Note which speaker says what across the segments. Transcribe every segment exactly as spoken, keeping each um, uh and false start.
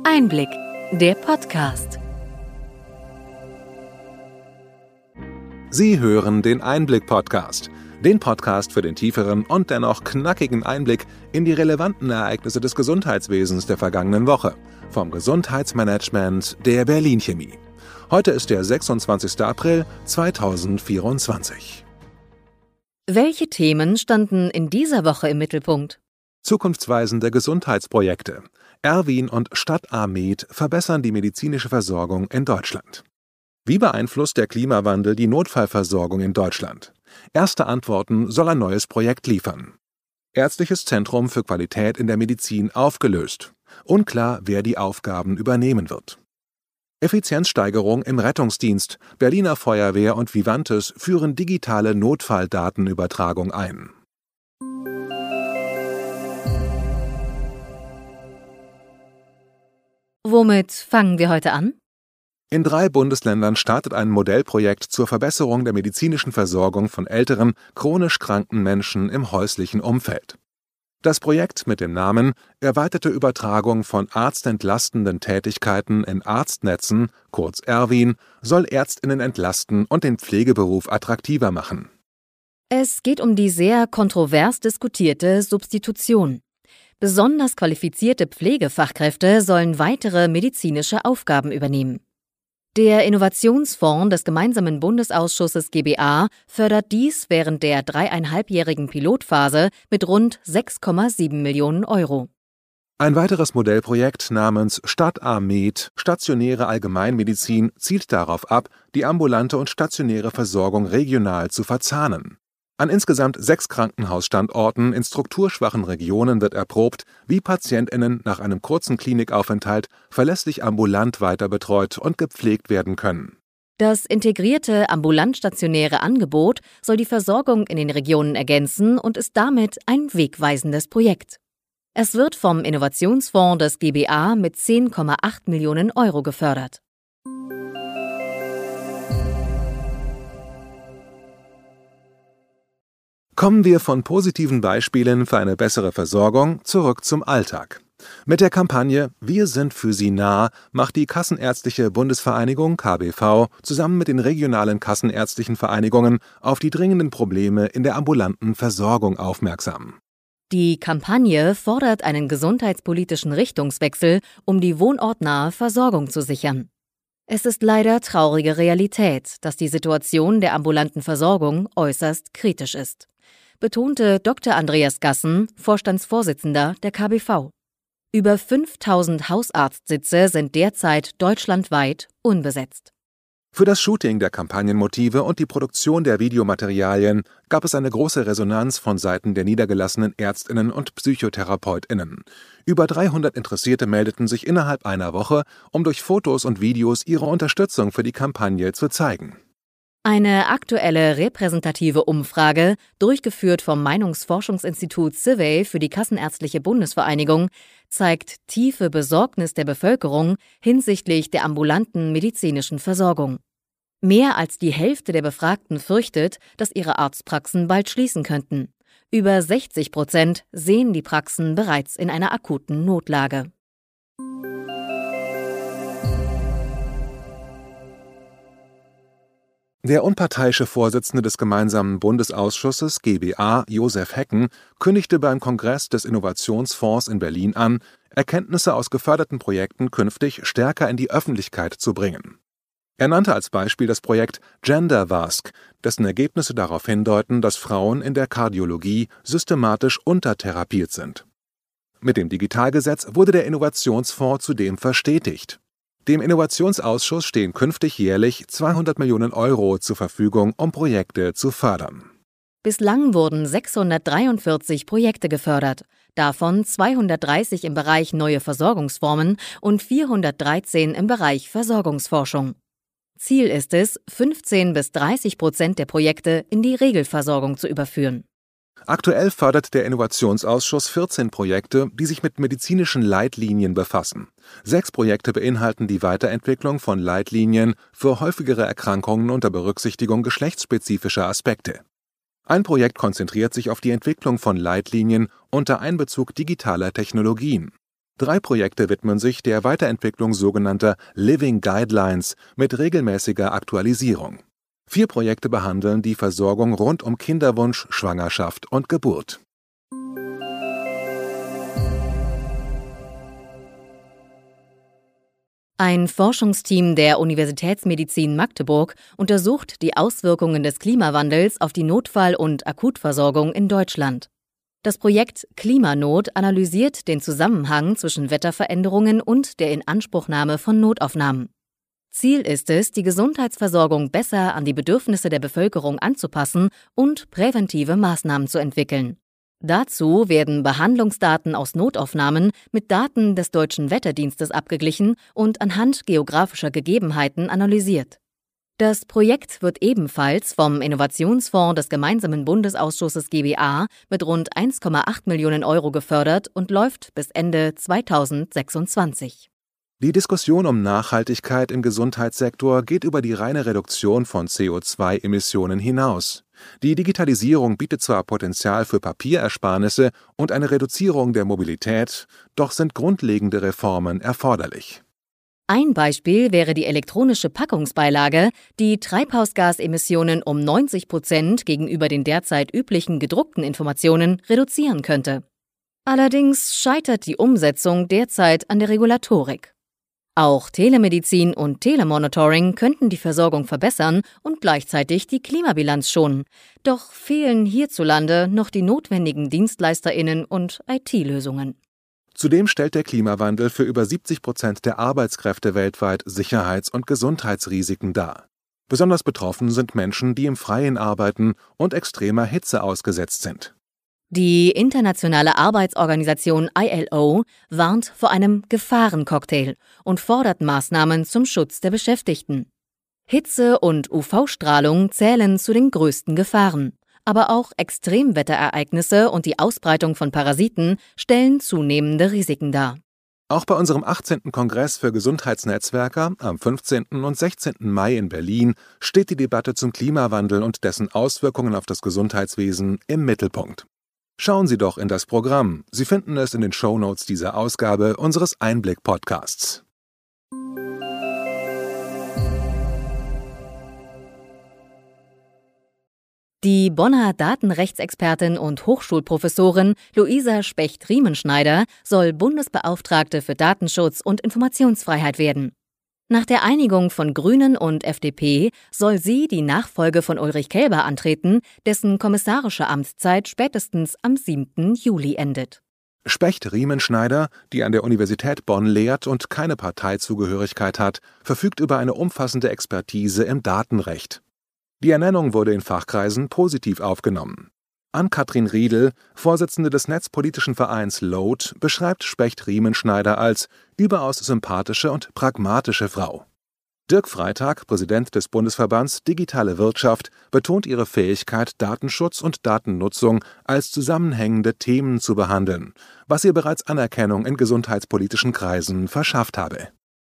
Speaker 1: Einblick, der Podcast.
Speaker 2: Sie hören den Einblick-Podcast, den Podcast für den tieferen und dennoch knackigen Einblick in die relevanten Ereignisse des Gesundheitswesens der vergangenen Woche vom Gesundheitsmanagement der Berlin Chemie. Heute ist der sechsundzwanzigster April zweitausendvierundzwanzig.
Speaker 1: Welche Themen standen in dieser Woche im Mittelpunkt?
Speaker 2: Zukunftsweisende Gesundheitsprojekte. Erwin und Stadtamed verbessern die medizinische Versorgung in Deutschland. Wie beeinflusst der Klimawandel die Notfallversorgung in Deutschland? Erste Antworten soll ein neues Projekt liefern. Ärztliches Zentrum für Qualität in der Medizin aufgelöst. Unklar, wer die Aufgaben übernehmen wird. Effizienzsteigerung im Rettungsdienst. Berliner Feuerwehr und Vivantes führen digitale Notfalldatenübertragung ein.
Speaker 1: Womit fangen wir heute an?
Speaker 2: In drei Bundesländern startet ein Modellprojekt zur Verbesserung der medizinischen Versorgung von älteren, chronisch kranken Menschen im häuslichen Umfeld. Das Projekt mit dem Namen Erweiterte Übertragung von arztentlastenden Tätigkeiten in Arztnetzen, kurz Erwin, soll ÄrztInnen entlasten und den Pflegeberuf attraktiver machen.
Speaker 1: Es geht um die sehr kontrovers diskutierte Substitution. Besonders qualifizierte Pflegefachkräfte sollen weitere medizinische Aufgaben übernehmen. Der Innovationsfonds des gemeinsamen Bundesausschusses G B A fördert dies während der dreieinhalbjährigen Pilotphase mit rund sechs Komma sieben Millionen Euro.
Speaker 2: Ein weiteres Modellprojekt namens Stadtamed, stationäre Allgemeinmedizin, zielt darauf ab, die ambulante und stationäre Versorgung regional zu verzahnen. An insgesamt sechs Krankenhausstandorten in strukturschwachen Regionen wird erprobt, wie PatientInnen nach einem kurzen Klinikaufenthalt verlässlich ambulant weiter betreut und gepflegt werden können.
Speaker 1: Das integrierte ambulant-stationäre Angebot soll die Versorgung in den Regionen ergänzen und ist damit ein wegweisendes Projekt. Es wird vom Innovationsfonds des G B A mit zehn Komma acht Millionen Euro gefördert.
Speaker 2: Kommen wir von positiven Beispielen für eine bessere Versorgung zurück zum Alltag. Mit der Kampagne Wir sind für Sie nah macht die Kassenärztliche Bundesvereinigung K B V zusammen mit den regionalen kassenärztlichen Vereinigungen auf die dringenden Probleme in der ambulanten Versorgung aufmerksam.
Speaker 1: Die Kampagne fordert einen gesundheitspolitischen Richtungswechsel, um die wohnortnahe Versorgung zu sichern. Es ist leider traurige Realität, dass die Situation der ambulanten Versorgung äußerst kritisch ist, betonte Doktor Andreas Gassen, Vorstandsvorsitzender der K B V. Über fünftausend Hausarztsitze sind derzeit deutschlandweit unbesetzt.
Speaker 2: Für das Shooting der Kampagnenmotive und die Produktion der Videomaterialien gab es eine große Resonanz von Seiten der niedergelassenen ÄrztInnen und PsychotherapeutInnen. Über dreihundert Interessierte meldeten sich innerhalb einer Woche, um durch Fotos und Videos ihre Unterstützung für die Kampagne zu zeigen.
Speaker 1: Eine aktuelle repräsentative Umfrage, durchgeführt vom Meinungsforschungsinstitut Civey für die Kassenärztliche Bundesvereinigung, zeigt tiefe Besorgnis der Bevölkerung hinsichtlich der ambulanten medizinischen Versorgung. Mehr als die Hälfte der Befragten fürchtet, dass ihre Arztpraxen bald schließen könnten. Über sechzig Prozent sehen die Praxen bereits in einer akuten Notlage.
Speaker 2: Der unparteiische Vorsitzende des gemeinsamen Bundesausschusses G B A, Josef Hecken, kündigte beim Kongress des Innovationsfonds in Berlin an, Erkenntnisse aus geförderten Projekten künftig stärker in die Öffentlichkeit zu bringen. Er nannte als Beispiel das Projekt GenderVask, dessen Ergebnisse darauf hindeuten, dass Frauen in der Kardiologie systematisch untertherapiert sind. Mit dem Digitalgesetz wurde der Innovationsfonds zudem verstetigt. Dem Innovationsausschuss stehen künftig jährlich zweihundert Millionen Euro zur Verfügung, um Projekte zu fördern.
Speaker 1: Bislang wurden sechshundertdreiundvierzig Projekte gefördert, davon zweihundertdreißig im Bereich neue Versorgungsformen und vierhundertdreizehn im Bereich Versorgungsforschung. Ziel ist es, fünfzehn bis dreißig Prozent der Projekte in die Regelversorgung zu überführen.
Speaker 2: Aktuell fördert der Innovationsausschuss vierzehn Projekte, die sich mit medizinischen Leitlinien befassen. Sechs Projekte beinhalten die Weiterentwicklung von Leitlinien für häufigere Erkrankungen unter Berücksichtigung geschlechtsspezifischer Aspekte. Ein Projekt konzentriert sich auf die Entwicklung von Leitlinien unter Einbezug digitaler Technologien. Drei Projekte widmen sich der Weiterentwicklung sogenannter Living Guidelines mit regelmäßiger Aktualisierung. Vier Projekte behandeln die Versorgung rund um Kinderwunsch, Schwangerschaft und Geburt.
Speaker 1: Ein Forschungsteam der Universitätsmedizin Magdeburg untersucht die Auswirkungen des Klimawandels auf die Notfall- und Akutversorgung in Deutschland. Das Projekt Klimanot analysiert den Zusammenhang zwischen Wetterveränderungen und der Inanspruchnahme von Notaufnahmen. Ziel ist es, die Gesundheitsversorgung besser an die Bedürfnisse der Bevölkerung anzupassen und präventive Maßnahmen zu entwickeln. Dazu werden Behandlungsdaten aus Notaufnahmen mit Daten des Deutschen Wetterdienstes abgeglichen und anhand geografischer Gegebenheiten analysiert. Das Projekt wird ebenfalls vom Innovationsfonds des gemeinsamen Bundesausschusses G B A mit rund eins Komma acht Millionen Euro gefördert und läuft bis Ende zweitausendsechsundzwanzig.
Speaker 2: Die Diskussion um Nachhaltigkeit im Gesundheitssektor geht über die reine Reduktion von C O zwei Emissionen hinaus. Die Digitalisierung bietet zwar Potenzial für Papierersparnisse und eine Reduzierung der Mobilität, doch sind grundlegende Reformen erforderlich.
Speaker 1: Ein Beispiel wäre die elektronische Packungsbeilage, die Treibhausgasemissionen um neunzig Prozent gegenüber den derzeit üblichen gedruckten Informationen reduzieren könnte. Allerdings scheitert die Umsetzung derzeit an der Regulatorik. Auch Telemedizin und Telemonitoring könnten die Versorgung verbessern und gleichzeitig die Klimabilanz schonen. Doch fehlen hierzulande noch die notwendigen DienstleisterInnen und I T-Lösungen.
Speaker 2: Zudem stellt der Klimawandel für über siebzig Prozent der Arbeitskräfte weltweit Sicherheits- und Gesundheitsrisiken dar. Besonders betroffen sind Menschen, die im Freien arbeiten und extremer Hitze ausgesetzt sind.
Speaker 1: Die internationale Arbeitsorganisation I L O warnt vor einem Gefahrencocktail und fordert Maßnahmen zum Schutz der Beschäftigten. Hitze und U V-Strahlung zählen zu den größten Gefahren. Aber auch Extremwetterereignisse und die Ausbreitung von Parasiten stellen zunehmende Risiken dar.
Speaker 2: Auch bei unserem achtzehnten Kongress für Gesundheitsnetzwerker am fünfzehnten und sechzehnten Mai in Berlin steht die Debatte zum Klimawandel und dessen Auswirkungen auf das Gesundheitswesen im Mittelpunkt. Schauen Sie doch in das Programm. Sie finden es in den Shownotes dieser Ausgabe unseres Einblick-Podcasts.
Speaker 1: Die Bonner Datenrechtsexpertin und Hochschulprofessorin Luisa Specht-Riemenschneider soll Bundesbeauftragte für Datenschutz und Informationsfreiheit werden. Nach der Einigung von Grünen und F D P soll sie die Nachfolge von Ulrich Kelber antreten, dessen kommissarische Amtszeit spätestens am siebten Juli endet.
Speaker 2: Specht-Riemenschneider, die an der Universität Bonn lehrt und keine Parteizugehörigkeit hat, verfügt über eine umfassende Expertise im Datenrecht. Die Ernennung wurde in Fachkreisen positiv aufgenommen. Ann-Kathrin Riedel, Vorsitzende des netzpolitischen Vereins LOAD, beschreibt Specht-Riemenschneider als überaus sympathische und pragmatische Frau. Dirk Freitag, Präsident des Bundesverbands Digitale Wirtschaft, betont ihre Fähigkeit, Datenschutz und Datennutzung als zusammenhängende Themen zu behandeln, was ihr bereits Anerkennung in gesundheitspolitischen Kreisen verschafft habe.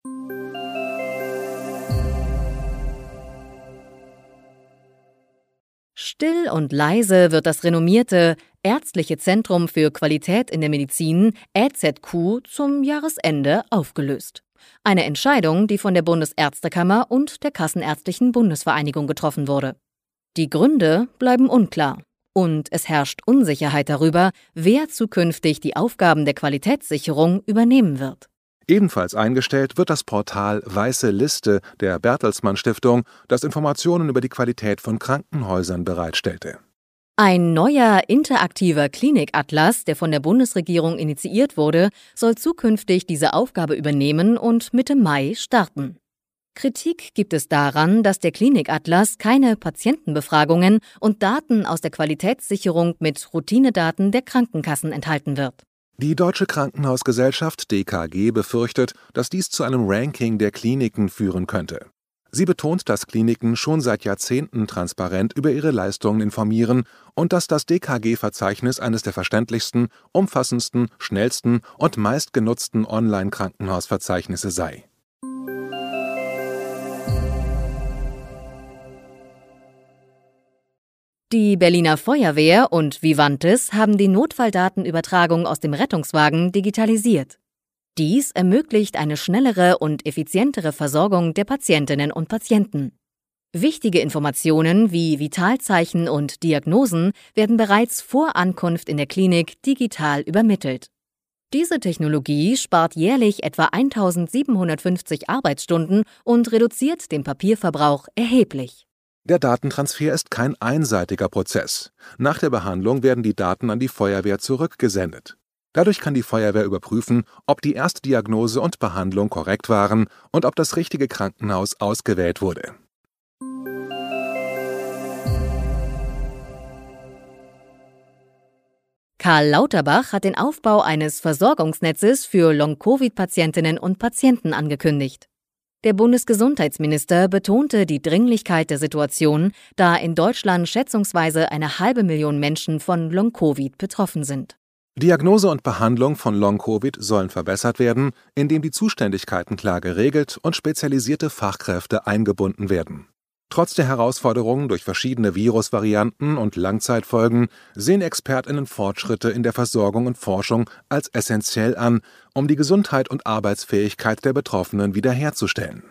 Speaker 1: Still und leise wird das renommierte Ärztliche Zentrum für Qualität in der Medizin Ä Z Q zum Jahresende aufgelöst. Eine Entscheidung, die von der Bundesärztekammer und der Kassenärztlichen Bundesvereinigung getroffen wurde. Die Gründe bleiben unklar und es herrscht Unsicherheit darüber, wer zukünftig die Aufgaben der Qualitätssicherung übernehmen wird.
Speaker 2: Ebenfalls eingestellt wird das Portal Weiße Liste der Bertelsmann Stiftung, das Informationen über die Qualität von Krankenhäusern bereitstellte.
Speaker 1: Ein neuer interaktiver Klinikatlas, der von der Bundesregierung initiiert wurde, soll zukünftig diese Aufgabe übernehmen und Mitte Mai starten. Kritik gibt es daran, dass der Klinikatlas keine Patientenbefragungen und Daten aus der Qualitätssicherung mit Routinedaten der Krankenkassen enthalten wird.
Speaker 2: Die Deutsche Krankenhausgesellschaft D K G befürchtet, dass dies zu einem Ranking der Kliniken führen könnte. Sie betont, dass Kliniken schon seit Jahrzehnten transparent über ihre Leistungen informieren und dass das D K G-Verzeichnis eines der verständlichsten, umfassendsten, schnellsten und meistgenutzten Online-Krankenhausverzeichnisse sei.
Speaker 1: Die Berliner Feuerwehr und Vivantes haben die Notfalldatenübertragung aus dem Rettungswagen digitalisiert. Dies ermöglicht eine schnellere und effizientere Versorgung der Patientinnen und Patienten. Wichtige Informationen wie Vitalzeichen und Diagnosen werden bereits vor Ankunft in der Klinik digital übermittelt. Diese Technologie spart jährlich etwa eintausendsiebenhundertfünfzig Arbeitsstunden und reduziert den Papierverbrauch erheblich.
Speaker 2: Der Datentransfer ist kein einseitiger Prozess. Nach der Behandlung werden die Daten an die Feuerwehr zurückgesendet. Dadurch kann die Feuerwehr überprüfen, ob die Erstdiagnose und Behandlung korrekt waren und ob das richtige Krankenhaus ausgewählt wurde.
Speaker 1: Karl Lauterbach hat den Aufbau eines Versorgungsnetzes für Long-Covid-Patientinnen und Patienten angekündigt. Der Bundesgesundheitsminister betonte die Dringlichkeit der Situation, da in Deutschland schätzungsweise eine halbe Million Menschen von Long-Covid betroffen sind.
Speaker 2: Diagnose und Behandlung von Long-Covid sollen verbessert werden, indem die Zuständigkeiten klar geregelt und spezialisierte Fachkräfte eingebunden werden. Trotz der Herausforderungen durch verschiedene Virusvarianten und Langzeitfolgen sehen ExpertInnen Fortschritte in der Versorgung und Forschung als essentiell an, um die Gesundheit und Arbeitsfähigkeit der Betroffenen wiederherzustellen.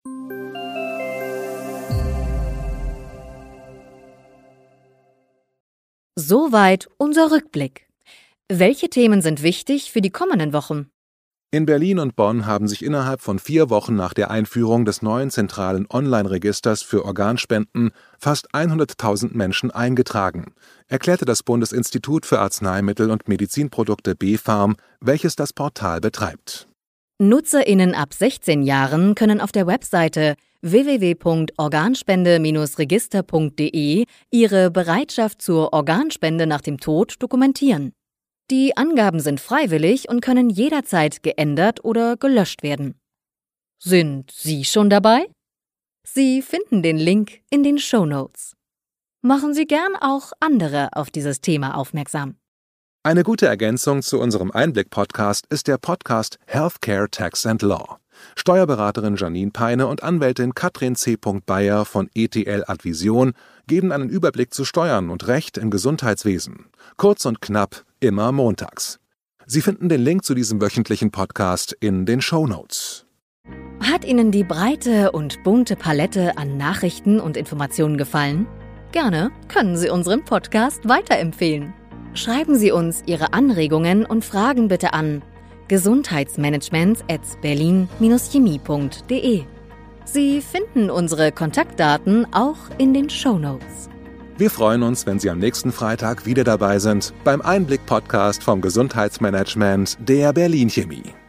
Speaker 1: Soweit unser Rückblick. Welche Themen sind wichtig für die kommenden Wochen?
Speaker 2: In Berlin und Bonn haben sich innerhalb von vier Wochen nach der Einführung des neuen zentralen Online-Registers für Organspenden fast hunderttausend Menschen eingetragen, erklärte das Bundesinstitut für Arzneimittel und Medizinprodukte BfArM, welches das Portal betreibt.
Speaker 1: NutzerInnen ab sechzehn Jahren können auf der Webseite w w w punkt organspende register punkt d e ihre Bereitschaft zur Organspende nach dem Tod dokumentieren. Die Angaben sind freiwillig und können jederzeit geändert oder gelöscht werden. Sind Sie schon dabei? Sie finden den Link in den Shownotes. Machen Sie gern auch andere auf dieses Thema aufmerksam.
Speaker 2: Eine gute Ergänzung zu unserem Einblick-Podcast ist der Podcast Healthcare Tax and Law. Steuerberaterin Janine Peine und Anwältin Katrin C. Bayer von E T L Advision geben einen Überblick zu Steuern und Recht im Gesundheitswesen. Kurz und knapp, immer montags. Sie finden den Link zu diesem wöchentlichen Podcast in den Shownotes.
Speaker 1: Hat Ihnen die breite und bunte Palette an Nachrichten und Informationen gefallen? Gerne können Sie unseren Podcast weiterempfehlen. Schreiben Sie uns Ihre Anregungen und Fragen bitte an gesundheitsmanagement at berlin dash chemie punkt d e. Sie finden unsere Kontaktdaten auch in den Shownotes.
Speaker 2: Wir freuen uns, wenn Sie am nächsten Freitag wieder dabei sind beim Einblick-Podcast vom Gesundheitsmanagement der Berlin Chemie.